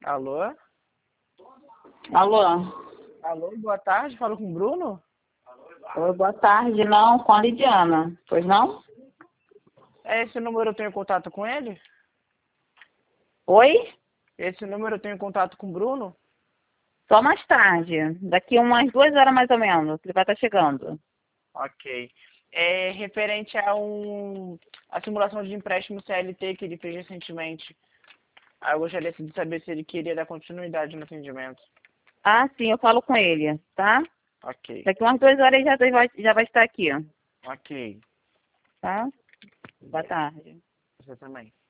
Alô? Alô? Alô, boa tarde, falo com o Bruno? Oi, boa tarde. Não, com a Lidiana. Pois não? Esse número eu tenho contato com ele? Oi? Esse número eu tenho contato com o Bruno? Só mais tarde. Daqui umas 2 horas mais ou menos. Ele vai estar chegando. Ok. É referente a simulação de empréstimo CLT que ele fez recentemente. Aí eu gostaria de saber se ele queria dar continuidade no atendimento. Ah, sim, eu falo com ele, tá? Ok, Daqui umas 2 horas ele já vai estar aqui, ok. tá? Boa tarde. Você também.